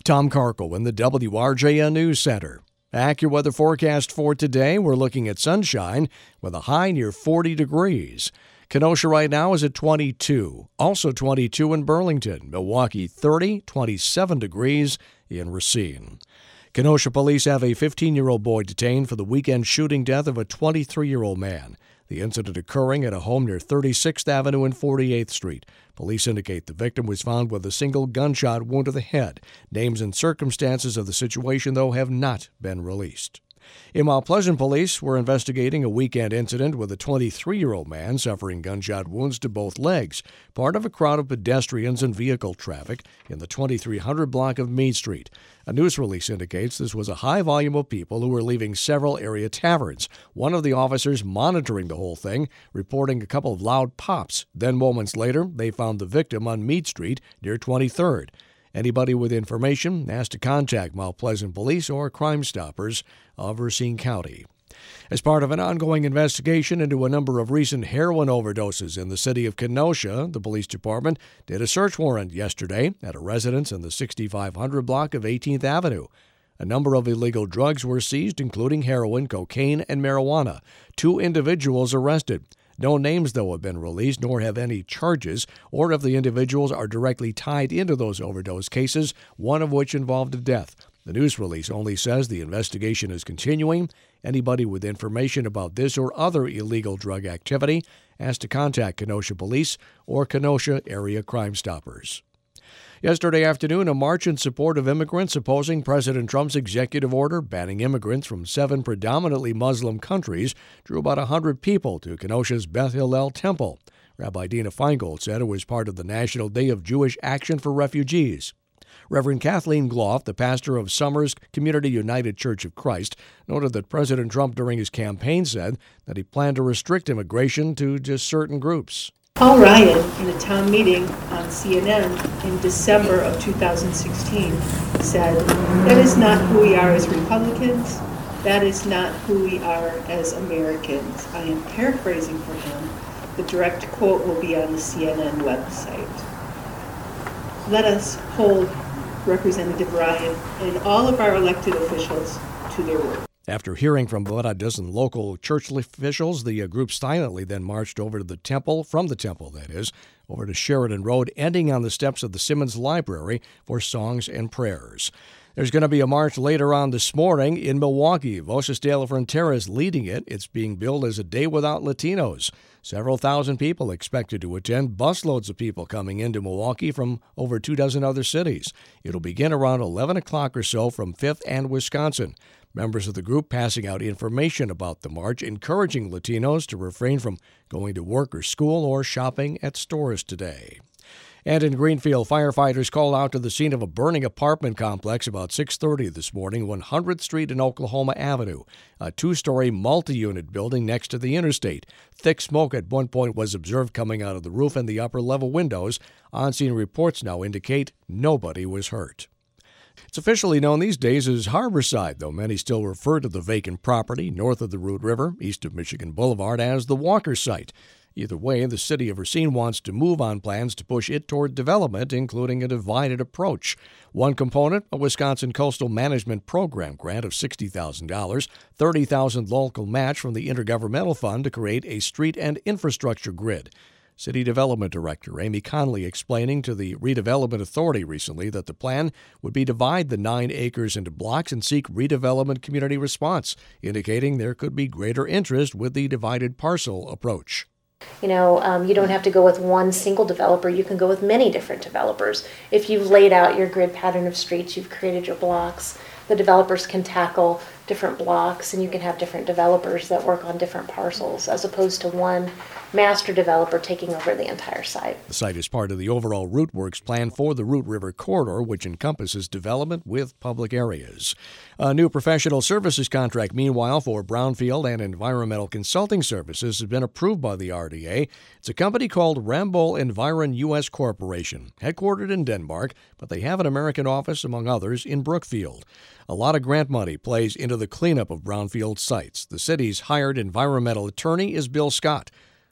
Tom Karkel in the WRJN News Center. AccuWeather forecast for today, we're looking at sunshine with a high near 40 degrees. Kenosha right now is at 22. Also 22 in Burlington. Milwaukee 30, 27 degrees in Racine. Kenosha police have a 15-year-old boy detained for the weekend shooting death of a 23-year-old man. The incident occurring at a home near 36th Avenue and 48th Street. Police indicate the victim was found with a single gunshot wound to the head. Names and circumstances of the situation, though, have not been released. In Mount Pleasant, police were investigating a weekend incident with a 23-year-old man suffering gunshot wounds to both legs, part of a crowd of pedestrians and vehicle traffic in the 2300 block of Meade Street. A news release indicates this was a high volume of people who were leaving several area taverns. One of the officers monitoring the whole thing, reporting a couple of loud pops. Then moments later, they found the victim on Meade Street near 23rd. Anybody with information asked to contact Mount Pleasant Police or Crime Stoppers of Racine County. As part of an ongoing investigation into a number of recent heroin overdoses in the city of Kenosha, the police department did a search warrant yesterday at a residence in the 6500 block of 18th Avenue. A number of illegal drugs were seized, including heroin, cocaine, and marijuana. 2 individuals arrested. No names, though, have been released, nor have any charges, or if the individuals are directly tied into those overdose cases, one of which involved a death. The news release only says the investigation is continuing. Anybody with information about this or other illegal drug activity has to contact Kenosha Police or Kenosha Area Crime Stoppers. Yesterday afternoon, a march in support of immigrants opposing President Trump's executive order banning immigrants from 7 predominantly Muslim countries drew about 100 people to Kenosha's Beth Hillel Temple. Rabbi Dina Feingold said it was part of the National Day of Jewish Action for Refugees. Reverend Kathleen Gloff, the pastor of Summers Community United Church of Christ, noted that President Trump during his campaign said that he planned to restrict immigration to just certain groups. Paul Ryan, in a town meeting on CNN in December of 2016, said, "That is not who we are as Republicans. That is not who we are as Americans." I am paraphrasing for him. The direct quote will be on the CNN website. Let us hold Representative Ryan and all of our elected officials to their word. After hearing from about a dozen local church officials, the group silently then marched over to the temple, from the temple, that is, over to Sheridan Road, ending on the steps of the Simmons Library for songs and prayers. There's going to be a march later on this morning in Milwaukee. Voces de la Frontera is leading it. It's being billed as a day without Latinos. Several thousand people expected to attend, busloads of people coming into Milwaukee from over 24 other cities. It'll begin around 11 o'clock or so from 5th and Wisconsin. Members of the group passing out information about the march, encouraging Latinos to refrain from going to work or school or shopping at stores today. And in Greenfield, firefighters called out to the scene of a burning apartment complex about 6:30 this morning, 100th Street and Oklahoma Avenue, a 2-story multi-unit building next to the interstate. Thick smoke at one point was observed coming out of the roof and the upper-level windows. On-scene reports now indicate nobody was hurt. It's officially known these days as Harborside, though many still refer to the vacant property north of the Root River, east of Michigan Boulevard, as the Walker Site. Either way, the city of Racine wants to move on plans to push it toward development, including a divided approach. One component, a Wisconsin Coastal Management Program grant of $60,000, $30,000 local match from the Intergovernmental Fund to create a street and infrastructure grid. City Development Director Amy Conley explaining to the Redevelopment Authority recently that the plan would be divide the 9 acres into blocks and seek redevelopment community response, indicating there could be greater interest with the divided parcel approach. You don't have to go with one single developer. You can go with many different developers. If you've laid out your grid pattern of streets, you've created your blocks, the developers can tackle different blocks, and you can have different developers that work on different parcels, as opposed to one master developer taking over the entire site. The site is part of the overall Root Works plan for the Root River Corridor, which encompasses development with public areas. A new professional services contract, meanwhile, for brownfield and environmental consulting services has been approved by the RDA. It's a company called Ramboll Environ U.S. Corporation, headquartered in Denmark, but they have an American office, among others, in Brookfield. A lot of grant money plays into the cleanup of brownfield sites. The city's hired environmental attorney is Bill Scott.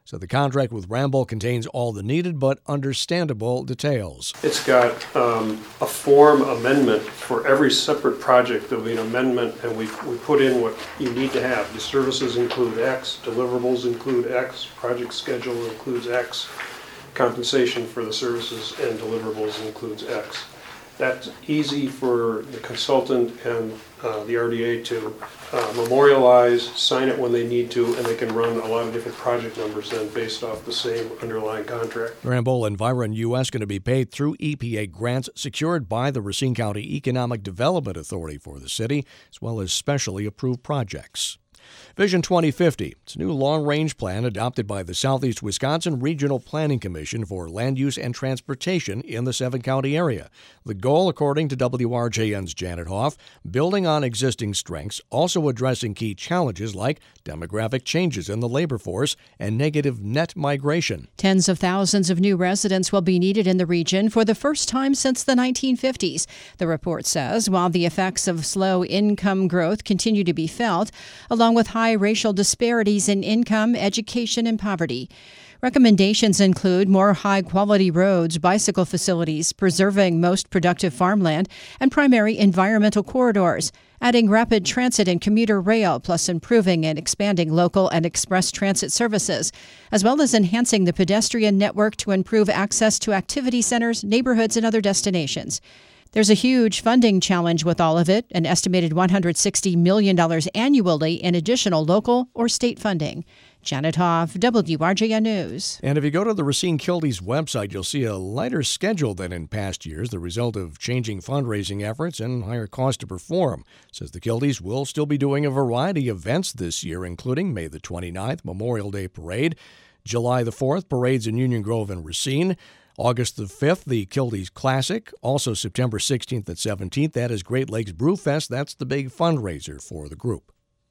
said the contract with Ramboll contains all the needed but understandable details. It's got a form amendment for every separate project. There'll be an amendment, and we put in what you need to have. The services include X, deliverables include X, project schedule includes X, compensation for the services and deliverables includes X. That's easy for the consultant and the RDA to memorialize, sign it when they need to, and they can run a lot of different project numbers then based off the same underlying contract. Ramboll Environ US going to be paid through EPA grants secured by the Racine County Economic Development Authority for the city, as well as specially approved projects. Vision 2050. It's a new long-range plan adopted by the Southeast Wisconsin Regional Planning Commission for land use and transportation in the seven-county area. The goal, according to WRJN's Janet Hoff, building on existing strengths, also addressing key challenges like demographic changes in the labor force and negative net migration. Tens of thousands of new residents will be needed in the region for the first time since the 1950s. The report says while the effects of slow income growth continue to be felt, along with high racial disparities in income, education, and poverty. Recommendations include more high-quality roads, bicycle facilities, preserving most productive farmland, and primary environmental corridors, adding rapid transit and commuter rail, plus improving and expanding local and express transit services, as well as enhancing the pedestrian network to improve access to activity centers, neighborhoods, and other destinations. There's a huge funding challenge with all of it, an estimated $160 million annually in additional local or state funding. Janet Hoff, WRJN News. And if you go to the Racine Kilties website, you'll see a lighter schedule than in past years, the result of changing fundraising efforts and higher cost to perform. It says the Kilties will still be doing a variety of events this year, including May the 29th, Memorial Day Parade, July the 4th, parades in Union Grove and Racine, August the 5th, the Kilties Classic. Also September 16th and 17th, that is Great Lakes Brewfest. That's the big fundraiser for the group.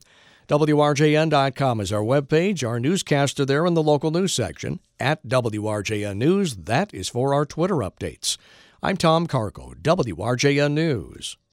WRJN.com is our webpage. Our newscasts are there in the local news section. At WRJN News, that is for our Twitter updates. I'm Tom Carco, WRJN News.